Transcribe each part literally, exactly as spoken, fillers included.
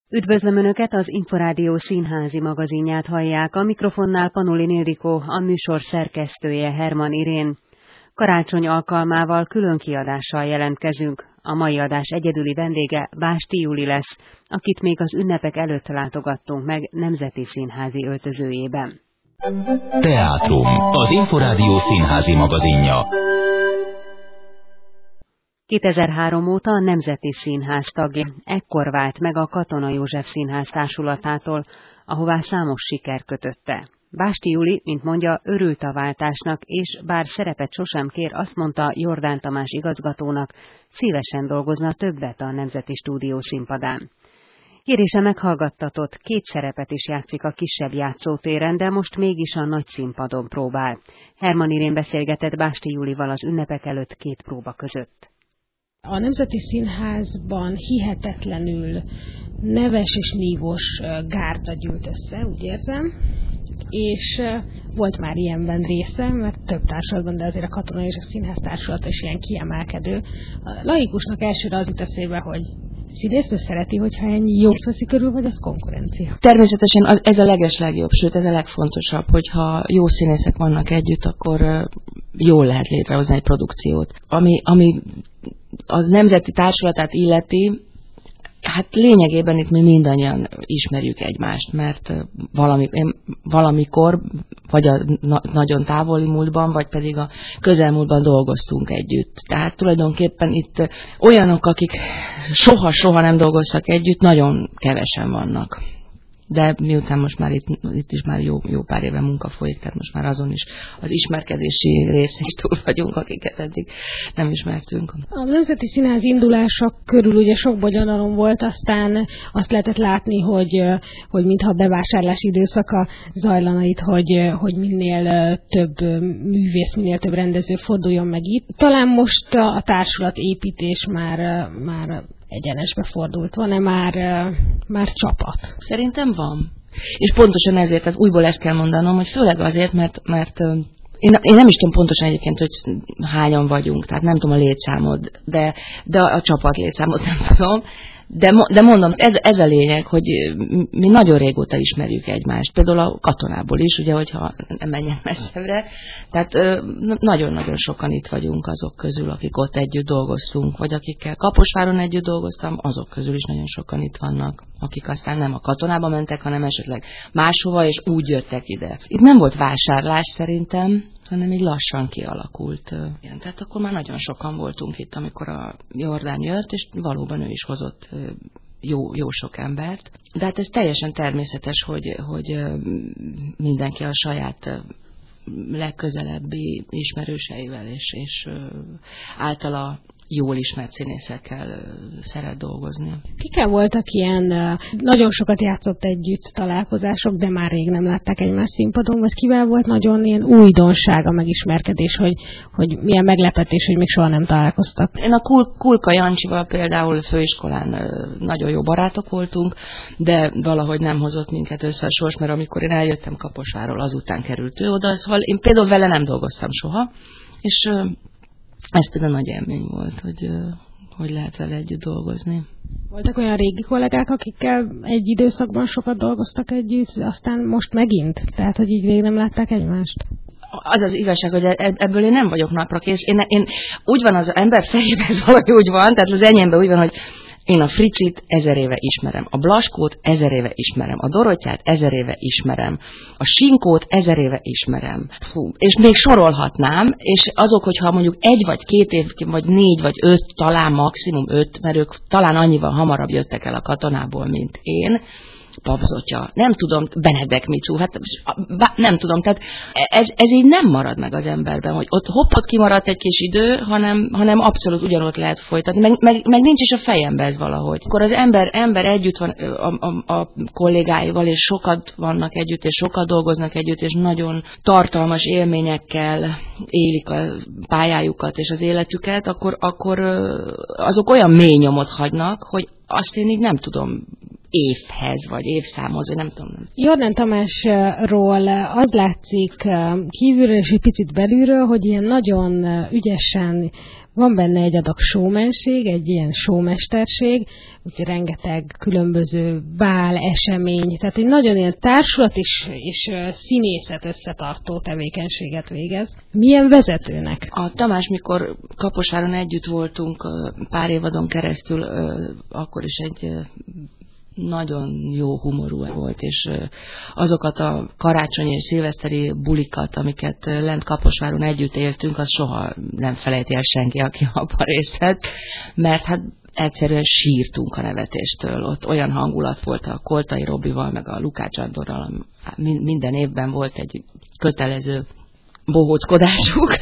Üdvözlöm Önöket, az Inforádió színházi magazinját hallják, a mikrofonnál Panolin Ildikó, a műsor szerkesztője Herman Irén. Karácsony alkalmával külön kiadással jelentkezünk. A mai adás egyedüli vendége Básti Júli lesz, akit még az ünnepek előtt látogattunk meg Nemzeti Színházi öltözőjében. Teátrum, az Inforádió színházi magazinja. kétezer-három óta a Nemzeti Színház tagja, ekkor vált meg a Katona József Színház társulatától, ahová számos siker kötötte. Básti Júli, mint mondja, örült a váltásnak, és bár szerepet sosem kér, azt mondta Jordán Tamás igazgatónak, szívesen dolgozna többet a Nemzeti Stúdió színpadán. Kérése meghallgattatott, két szerepet is játszik a kisebb játszótéren, de most mégis a nagy színpadon próbál. Herman Irén beszélgetett Básti Júlival az ünnepek előtt két próba között. A Nemzeti Színházban hihetetlenül neves és nívós gárda gyűlt össze, úgy érzem, és volt már ilyenben része, mert több társulatban, de azért a Katona József Színház társulata is ilyen kiemelkedő. A laikusnak elsőre az jut eszébe, hogy színésznő szereti, hogyha ennyi jót veszi körül, vagy az konkurencia? Természetesen ez a legeslegjobb, sőt ez a legfontosabb, hogyha jó színészek vannak együtt, akkor jól lehet létrehozni egy produkciót. Ami, ami az nemzeti társulatát illeti, hát lényegében itt mi mindannyian ismerjük egymást, mert valami, valamikor, vagy a na, nagyon távoli múltban, vagy pedig a közelmúltban dolgoztunk együtt. Tehát tulajdonképpen itt olyanok, akik soha-soha nem dolgoztak együtt, nagyon kevesen vannak. De miután most már itt, itt is már jó, jó pár éve munka folyik, tehát most már azon is az ismerkedési részén is túl vagyunk, akiket eddig nem ismertünk. A Nemzeti Színház indulása körül ugye sok bonyodalom volt, aztán azt lehetett látni, hogy, hogy mintha a bevásárlás időszaka zajlana itt, hogy, hogy minél több művész, minél több rendező forduljon meg itt. Talán most a társulat építés már, már egyenesbe fordult. Van-e már, már csapat? Szerintem van. És pontosan ezért, tehát újból ezt kell mondanom, hogy főleg azért, mert, mert én, én nem is tudom pontosan egyébként, hogy hányan vagyunk, tehát nem tudom a létszámot, de, de a csapat létszámot nem tudom. De, de mondom, ez, ez a lényeg, hogy mi nagyon régóta ismerjük egymást. Például a Katonából is, ugye, hogyha nem menjen messzebbre. Tehát nagyon-nagyon sokan itt vagyunk azok közül, akik ott együtt dolgoztunk, vagy akikkel Kaposváron együtt dolgoztam, azok közül is nagyon sokan itt vannak, akik aztán nem a Katonába mentek, hanem esetleg máshova, és úgy jöttek ide. Itt nem volt vásárlás szerintem, hanem így lassan kialakult. Igen, tehát akkor már nagyon sokan voltunk itt, amikor a Jordán jött, és valóban ő is hozott jó, jó sok embert. De hát ez teljesen természetes, hogy, hogy mindenki a saját legközelebbi ismerőseivel és, és általa jól ismert színészekkel szeret dolgozni. Kikkel voltak ilyen, nagyon sokat játszott együtt találkozások, de már rég nem látták egymás színpadon, vagy kivel volt nagyon ilyen újdonság a megismerkedés, hogy, hogy milyen meglepetés, hogy még soha nem találkoztak? Én a Kul- Kulka Jancsival például főiskolán nagyon jó barátok voltunk, de valahogy nem hozott minket össze a sors, mert amikor én eljöttem Kaposvárról, azután került ő oda, szóval én például vele nem dolgoztam soha, és ez például nagy élmény volt, hogy, hogy lehet vele együtt dolgozni. Voltak olyan régi kollégák, akikkel egy időszakban sokat dolgoztak együtt, aztán most megint? Tehát, hogy így rég nem látták egymást? Az az igazság, hogy ebből én nem vagyok naprakész. Én, én úgy van az ember fejében, ez valahogy úgy van, tehát az enyémben úgy van, hogy én a Fricsit ezer éve ismerem, a Blaskót ezer éve ismerem, a Dorottyát ezer éve ismerem, a Sinkót ezer éve ismerem. Fú, és még sorolhatnám, és azok, hogyha mondjuk egy vagy két év, vagy négy vagy öt, talán maximum öt, mert ők talán annyival hamarabb jöttek el a Katonából, mint én, Papzotya, nem tudom, Benedek Micu, hát nem tudom, tehát ez, ez így nem marad meg az emberben, hogy ott hoppot kimaradt egy kis idő, hanem, hanem abszolút ugyanott lehet folytatni, meg, meg, meg nincs is a fejembe ez valahogy. Akkor az ember, ember együtt van a, a, a kollégáival, és sokat vannak együtt, és sokat dolgoznak együtt, és nagyon tartalmas élményekkel élik a pályájukat és az életüket, akkor, akkor azok olyan mély nyomot hagynak, hogy azt én így nem tudom évhez, vagy évszámhoz, vagy nem tudom. Jordan Tamásról az látszik kívülről és egy picit belülről, hogy ilyen nagyon ügyesen van benne egy adag showmenség, egy ilyen showmesterség, úgyhogy rengeteg különböző bál, esemény, tehát egy nagyon ilyen társulat és, és színészet összetartó tevékenységet végez. Milyen vezetőnek? A Tamás, mikor Kaposváron együtt voltunk pár évadon keresztül, akkor is egy nagyon jó humorú volt, és azokat a karácsonyi és szilveszteri bulikat, amiket lent Kaposváron együtt éltünk, az soha nem felejti el senki, aki abban részt vett, mert hát egyszerűen sírtunk a nevetéstől. Ott olyan hangulat volt a Koltai Robival, meg a Lukács Andorral, minden évben volt egy kötelező bohóckodásuk,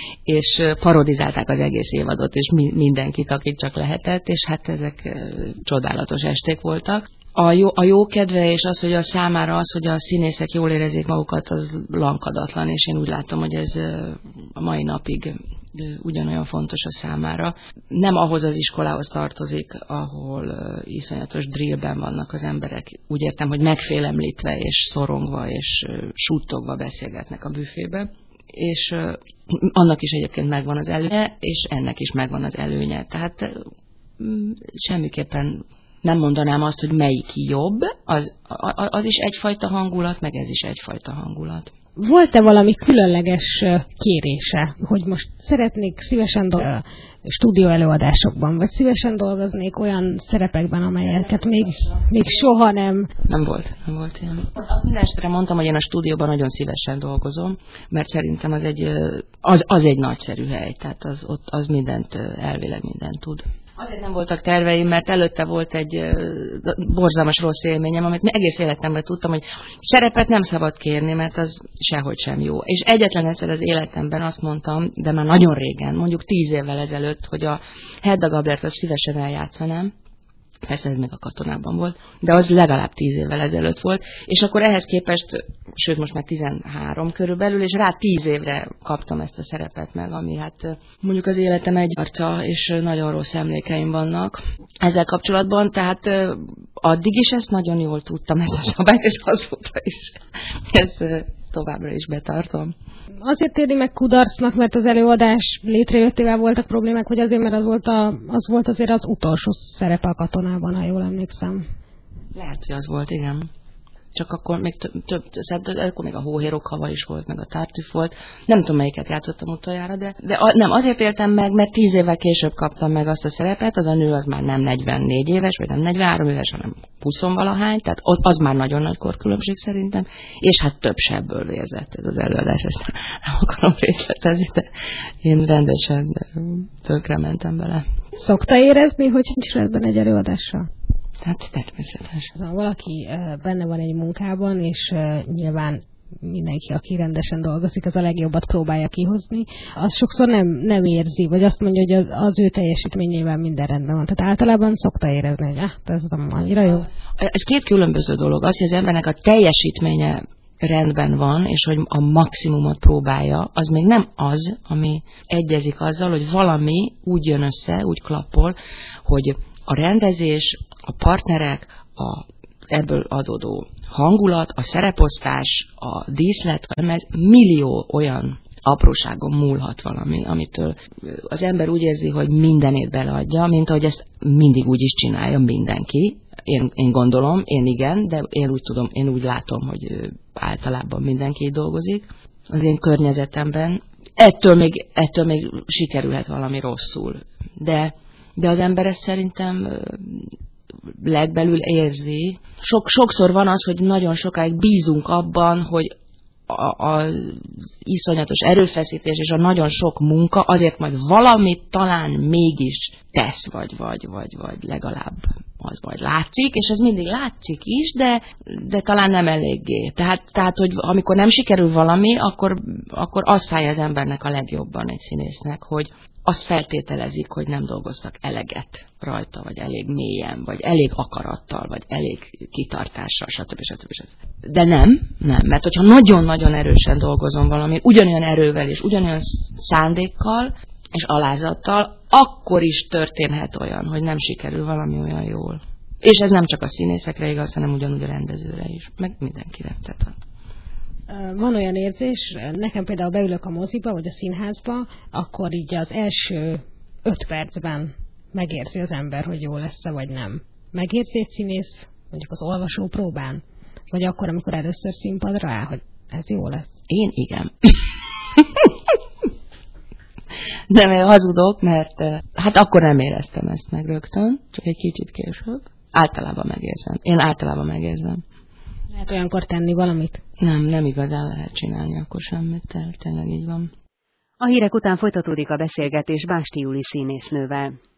és parodizálták az egész évadot, és mindenkit, akit csak lehetett, és hát ezek csodálatos esték voltak. A jó, a jó kedve és az, hogy a számára az, hogy a színészek jól érezzék magukat, az lankadatlan, és én úgy látom, hogy ez a mai napig ugyanolyan fontos a számára. Nem ahhoz az iskolához tartozik, ahol iszonyatos drillben vannak az emberek. Úgy értem, hogy megfélemlítve és szorongva és suttogva beszélgetnek a büfébe. És uh, annak is egyébként megvan az előnye, és ennek is megvan az előnye. Tehát uh, semmiképpen nem mondanám azt, hogy melyik jobb, az, az is egyfajta hangulat, meg ez is egyfajta hangulat. Volt-e valami különleges kérése, hogy most szeretnék szívesen dolgozni stúdió előadásokban, vagy szívesen dolgoznék olyan szerepekben, amelyeket még, még soha nem... Nem volt, nem volt ilyen. Azt minden esetre mondtam, hogy én a stúdióban nagyon szívesen dolgozom, mert szerintem az egy, az, az egy nagyszerű hely, tehát az, ott az mindent, elvileg mindent tud. Azért nem voltak terveim, mert előtte volt egy borzalmas rossz élményem, amit egész életemben tudtam, hogy szerepet nem szabad kérni, mert az sehogy sem jó. És egyetlen egyszer az életemben azt mondtam, de már nagyon régen, mondjuk tíz évvel ezelőtt, hogy a Hedda Gablert azt szívesen eljátszanám. Persze ez még a Katonában volt, de az legalább tíz évvel ezelőtt volt, és akkor ehhez képest, sőt most már tizenhárom körülbelül, és rá tíz évre kaptam ezt a szerepet meg, ami hát mondjuk az életem egy arca, és nagyon rossz emlékeim vannak ezzel kapcsolatban, tehát addig is ezt nagyon jól tudtam, ezt a szabályt, és azóta is ezt továbbra is betartom. Azért éri meg kudarcnak, mert az előadás létrejöttével voltak problémák, vagy azért, mert az volt, a, az volt azért az utolsó szerepe a Katonában, ha jól emlékszem. Lehet, hogy az volt, igen. Csak akkor még több, több akkor még a Hóhérok hava is volt, meg a Tartüf volt. Nem tudom, melyiket játszottam utoljára, de, de a, nem, azért éltem meg, mert tíz évvel később kaptam meg azt a szerepet, az a nő az már nem negyvennégy éves, vagy nem negyvenhárom éves, hanem huszonvalahány, tehát az már nagyon nagy korkülönbség szerintem, és hát több sebből vérzett ez az előadás, ezt nem akarom részletezni, de én rendesen tönkre mentem bele. Szokta érezni, hogy nincs rendben egy előadással? Hát természetes. Ha valaki benne van egy munkában, és nyilván mindenki, aki rendesen dolgozik, az a legjobbat próbálja kihozni, az sokszor nem, nem érzi, vagy azt mondja, hogy az, az ő teljesítményével minden rendben van. Tehát általában szokta érezni, hogy ah, ez nem annyira jó. Ez két különböző dolog. Az, hogy az embernek a teljesítménye rendben van, és hogy a maximumot próbálja, az még nem az, ami egyezik azzal, hogy valami úgy jön össze, úgy klappol, hogy a rendezés, a partnerek, az ebből adódó hangulat, a szereposztás, a díszlet, ez millió olyan apróságon múlhat valami, amitől az ember úgy érzi, hogy mindenét beleadja, mint ahogy ezt mindig úgy is csinálja mindenki. Én, én gondolom, én igen, de én úgy tudom, én úgy látom, hogy általában mindenki így dolgozik. Az én környezetemben ettől még, ettől még sikerülhet valami rosszul. De De az ember ezt szerintem legbelül érzi. Sok, sokszor van az, hogy nagyon sokáig bízunk abban, hogy az iszonyatos erőfeszítés és a nagyon sok munka azért majd valamit talán mégis tesz, vagy, vagy, vagy, vagy legalább az vagy látszik, és ez mindig látszik is, de, de talán nem eléggé. Tehát, tehát, hogy amikor nem sikerül valami, akkor, akkor az fáj az embernek a legjobban egy színésznek, hogy azt feltételezik, hogy nem dolgoztak eleget rajta, vagy elég mélyen, vagy elég akarattal, vagy elég kitartással, stb. stb. stb. De nem, nem, mert hogyha nagyon-nagyon erősen dolgozom valami, ugyanolyan erővel és ugyanolyan szándékkal és alázattal, akkor is történhet olyan, hogy nem sikerül valami olyan jól. És ez nem csak a színészekre igaz, hanem ugyanúgy a rendezőre is, meg mindenkire. Tehát van olyan érzés, nekem például beülök a moziba, vagy a színházba, akkor így az első öt percben megérzi az ember, hogy jó lesz-e, vagy nem. Megérzi egy színész, mondjuk az olvasó próbán? Vagy akkor, amikor először színpadra áll, hogy ez jó lesz? Én igen. Nem, én hazudok, mert hát akkor nem éreztem ezt meg rögtön, csak egy kicsit később. Általában megérzem. Én általában megérzem. Lehet olyankor tenni valamit? Nem, nem igazán lehet csinálni akkor semmit, tényleg így van. A hírek után folytatódik a beszélgetés Básti Juli színésznővel.